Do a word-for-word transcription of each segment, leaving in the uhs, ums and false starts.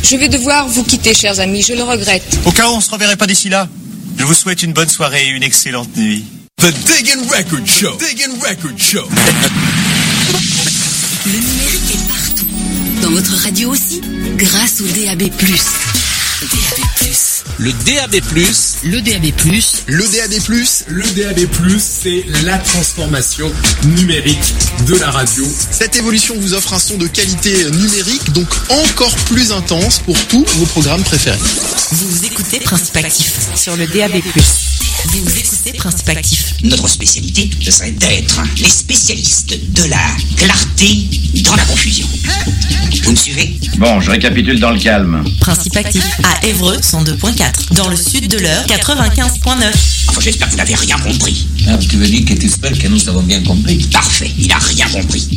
Je vais devoir vous quitter, chers amis, je le regrette. Au cas où on se reverrait pas d'ici là, je vous souhaite une bonne soirée et une excellente nuit. The Diggin' Record Show. Diggin' Record Show. Le numérique est partout. Dans votre radio aussi, grâce au D A B plus. D A B plus. Le D A B plus. Le D A B plus. Le D A B plus. Le D A B plus, c'est la transformation numérique de la radio. Cette évolution vous offre un son de qualité numérique, donc encore plus intense pour tous vos programmes préférés. Vous écoutez Principe Actif sur le D A B plus. Vous écoutez Principe Actif. Notre spécialité, ce serait d'être les spécialistes de la clarté dans la confusion. Vous me suivez? Bon, je récapitule dans le calme. Principe Actif à Évreux cent deux virgule quatre. Dans le sud de l'Eure quatre-vingt-quinze virgule neuf. Enfin, j'espère que vous n'avez rien compris. Ah, tu veux dire que tu espères que nous avons bien compris? Parfait, il a rien compris.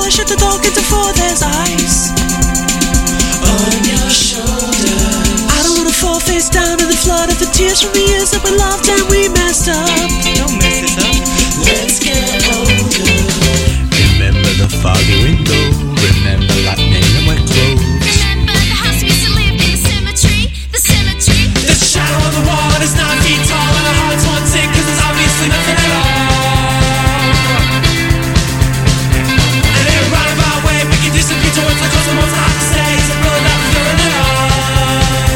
shut the door, get the floor, there's ice on your shoulder. I don't wanna fall face down in the flood of the tears from the years that we loved and we messed up. Don't mess this up. Let's get older. Remember the foggy window, remember lightning and wet clothes. Remember the house we used to live in, the cemetery, the cemetery. The shadow on the wall is nine feet tall and our hearts won't sink cause there's obviously nothing at all. And in a roundabout way we can disappear towards the cosmos. Hard to say, is it really not feeling at all?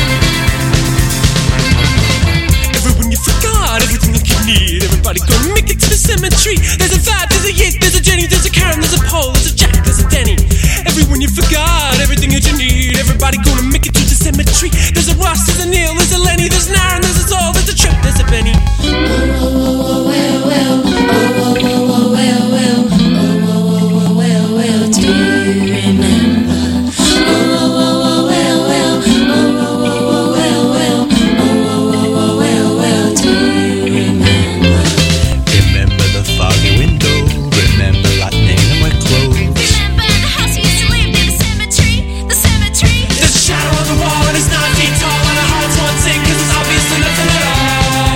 Everyone you forgot, everything that you need, everybody gonna make it to the cemetery. There's a vibe, there's a Yit, there's a Jenny, there's a Karen, there's a Paul, there's a Jack, there's a Denny. Everyone you forgot, everything that you need, everybody gonna make it to the cemetery. There's a Ross, there's a Neil, there's a Lenny, there's an Aaron, there's a Zol, there's a Trip, there's a Benny. Oh, oh, oh, well, well, oh, oh, oh, well, well, oh, oh, oh, well, well, do you remember? Oh, oh, oh, well, well, oh, oh, oh, well, well, oh, oh, oh, well, well, do you remember? Remember the foggy window, remember lightning and wet clothes. Remember the house we used to live in, the cemetery, the cemetery. There's a shadow on the wall and it's nine feet tall and our hearts won't sink cause there's obviously nothing at all.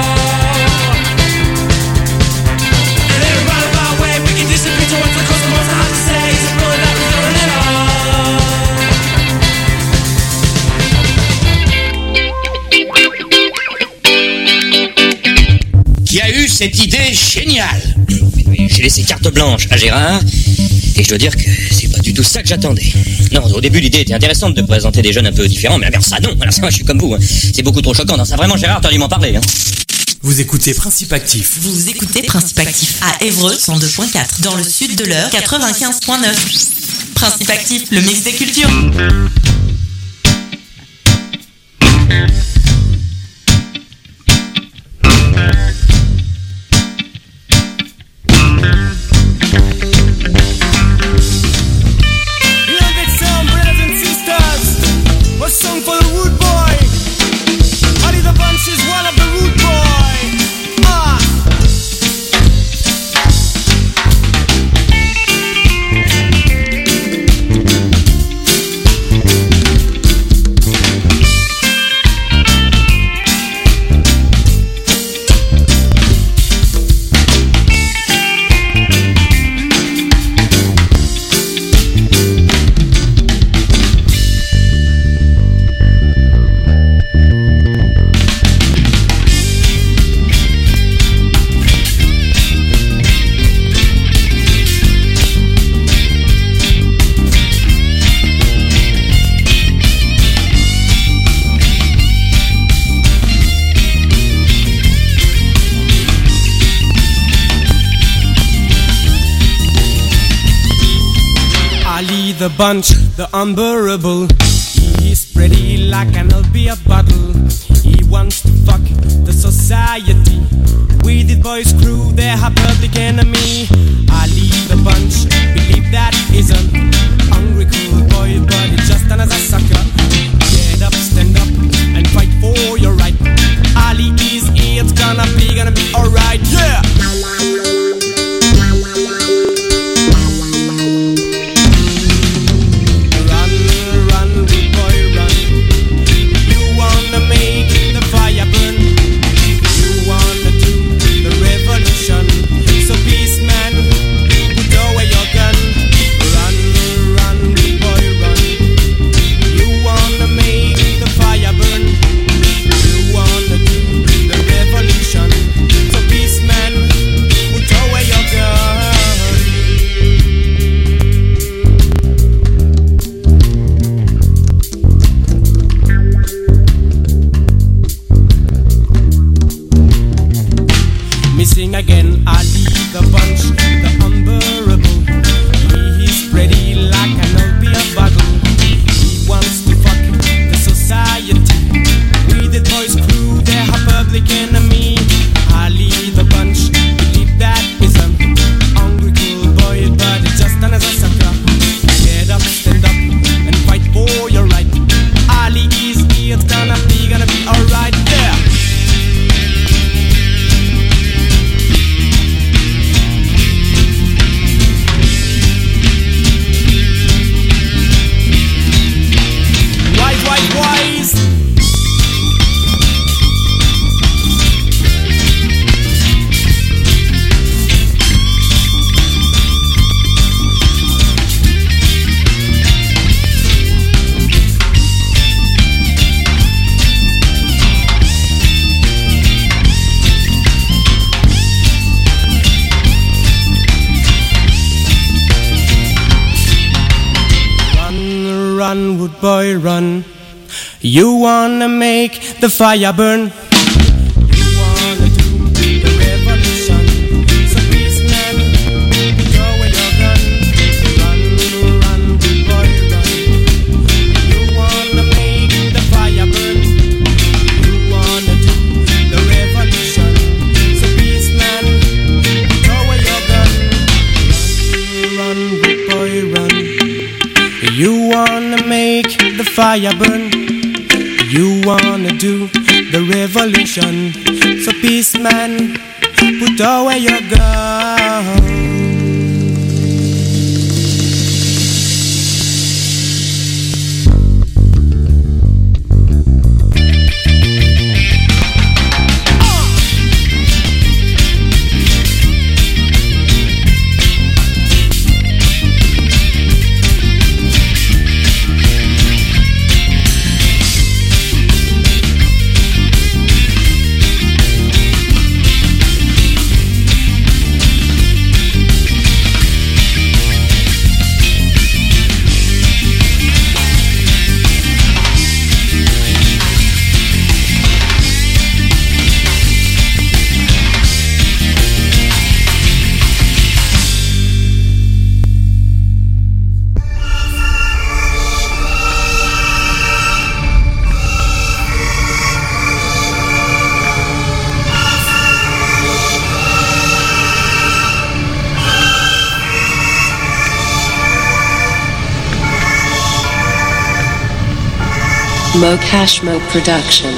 And in a roundabout way we can disappear towards the cosmos. Hard to say, is it really not feeling at all? Qui a eu cette idée géniale? J'ai laissé carte blanche à Gérard, et je dois dire que c'est pas du tout ça que j'attendais. Non, au début l'idée était intéressante de présenter des jeunes un peu différents, mais alors ça non, alors ça moi je suis comme vous, hein. C'est beaucoup trop choquant, non ça vraiment Gérard, t'as dû m'en parler. Hein. Vous écoutez Principe Actif. Vous écoutez Principe Actif à Évreux cent deux point quatre, dans le sud de l'Eure quatre-vingt-quinze point neuf. Principe Actif, le mix des cultures. The bunch, the unbearable. He's pretty like an opiate bottle. He wants to fuck the society. With his boys crew, they're a public enemy. Ali the bunch, believe that he's a hungry cool boy, but he's just another sucker. Get up, stand up, and fight for your right. Ali is here, it's gonna be, gonna be alright, yeah! Again, Ali the bunch, the unbearable. He's ready like an opiate bottle. He wants to fuck the society. With the boys crew, they're a public enemy. Ali the bunch, believe that is a hungry cool boy, but it's just another sucker. Get up, stand up, and fight for your right. Ali is here, it's gonna be, gonna be alright, yeah. boy, run. You wanna make the fire burn. You wanna do the revolution. So peace man, throw away your gun. Run, run, boy, run. You wanna make the fire burn. You wanna do the revolution. So peace man, throw away your gun. Run, run, boy, run. You wanna make the fire burn. You wanna do the revolution. So peace man, put away your gun. Mo Cashmo Production.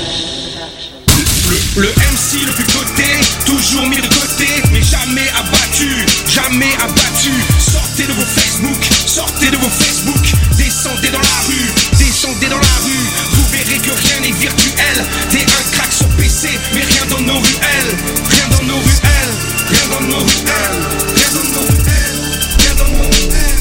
Le, le M C le plus coté, toujours mis de côté, mais jamais abattu, jamais abattu. Sortez de vos Facebook, sortez de vos Facebook, descendez dans la rue, descendez dans la rue. Vous verrez que rien n'est virtuel. T'es un crack sur P C, mais rien dans nos ruelles, rien dans nos ruelles, rien dans nos ruelles, rien dans nos ruelles, rien dans nos ruelles.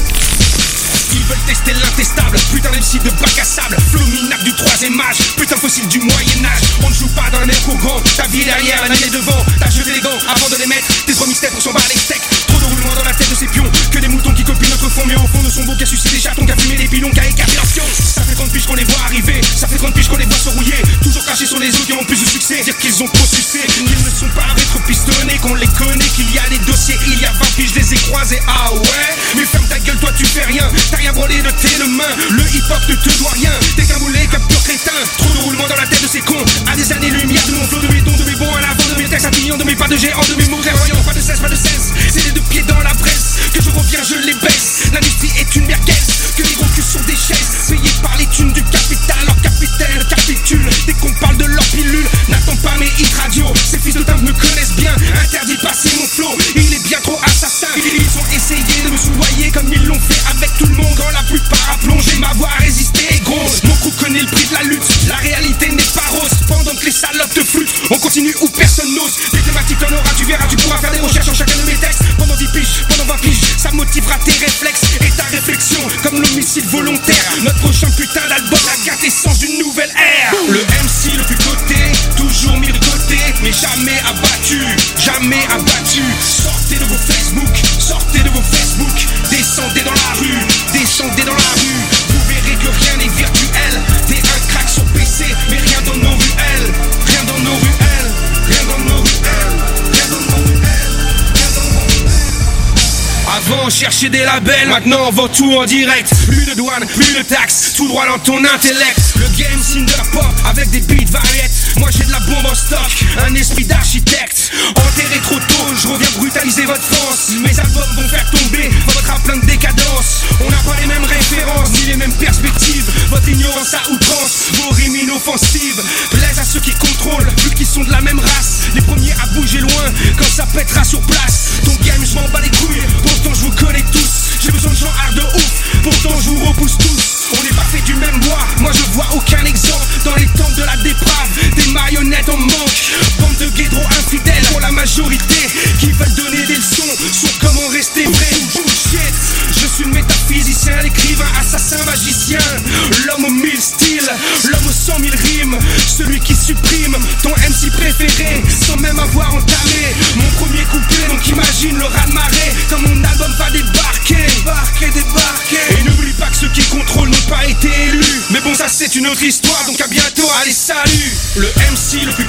Ils veulent tester l'intestable, putain d'M C de bac à sable, flow minable du troisième âge, putain fossile du Moyen-Âge. On ne joue pas dans la mer au grand, ta vie derrière, la nez devant. T'as jeté les gants avant de les mettre, tes trois mystères pour s'en barrer les steaks. Trop de roulements dans la tête de ces pions, que des moutons qui copient notre fond, mais au fond ne sont beaux qu'à sucer des chatons, qu'à fumer des pilons, qu'à écarter leur fion. Ça fait trente piges qu'on les voit arriver, ça fait trente piges qu'on les voit se rouiller, toujours crachés sur les autres qui ont plus de succès, dire qu'ils ont trop sucé. Ils ne sont pas rétro-pistonnés, qu'on les connaît, qu'il y a des dossiers, il y a vingt piges, je les ai croisés, ah ouais. Mais ferme ta gueule, toi tu fais rien, t'as rien brûlé de tes mains, le hip-hop ne te doit rien, t'es qu'un boulet, qu'un pur crétin. Trop de roulements dans la tête de ces cons, à des années-lumière de mon flow, de mes dons, de mes bons à l'avant, de mes textes à pignon, de mes pas de géant, de mes mots clairvoyants, pas de cesse, pas de cesse. C'est les deux pieds dans la presse, que je reviens, je les baisse. L'industrie est une merguez, que les gros culs sont des chaises, payés par les thunes du capital, leur capitaine capitule. Dès qu'on parle de leur pilule, n'attends pas mes hits radio, ces fils de timbre me connaissent bien, interdit passer mon flow, il est bien trop assassin. Ils ont essayé de me soudoyer comme ils l'ont fait avec tout le monde, quand la plupart a plongé, ma voix a résisté et grosse. Mon crew connaît le prix de la lutte, la réalité n'est pas rose. Pendant que les salopes te flûtent, on continue où personne n'ose. Des thématiques t'en auras, tu verras, tu pourras faire des recherches en chacun de mes textes. Pendant dix piges, pendant vingt piges, ça motivera tes réflexes et ta réflexion, comme l'homicide volontaire. Notre prochain putain d'album, la quintessence d'une nouvelle ère. Le M C le plus coté, toujours mis de côté, mais jamais abattu, jamais abattu. Sortez de vos Facebook, sortez de vos Facebook, descendez dans la rue, descendez dans la rue. Vous verrez que rien n'est virtuel. T'es un crack sur P C, mais rien dans nos ruelles, rien dans nos ruelles, rien dans nos ruelles, rien dans nos ruelles, rien dans nos ruelles. Avant on cherchait des labels, maintenant on vend tout en direct. Plus de douane, plus de taxes, tout droit dans ton intellect. Le game cinder pop avec des beats variettes. Moi j'ai de la bombe en stock, un esprit d'architecte. Enterré trop tôt, je reviens brutaliser votre France. Mes albums vont faire tomber votre rap plein de décadence. On n'a pas les mêmes références, ni les mêmes perspectives. Votre ignorance à outrance, vos rimes inoffensives plaisent à ceux qui contrôlent, vu qu'ils sont de la même race. Les premiers à bouger loin, quand ça pètera sur place. Ton game je m'en bats les couilles, pourtant je vous connais tous. J'ai besoin de gens hard de ouf, pourtant je vous repousse tous. On n'est pas fait du même bois, moi je vois aucun exemple dans les temples de la déprave. Des marionnettes en manque, bande de guédros infidèles pour la majorité qui veulent donner des leçons sur comment rester vrai. Bullshit, je suis le métaphysicien, l'écrivain, assassin, magicien, l'homme aux mille styles, l'homme aux cent mille rimes, celui qui supprime ton M C préféré sans même avoir entamé mon premier couplet. Donc imagine le raz-de-marée quand mon album va débarquer, débarquer, débarquer. Et n'oublie pas que ceux qui contrôlent une autre histoire, donc à bientôt, allez salut. Le M C le plus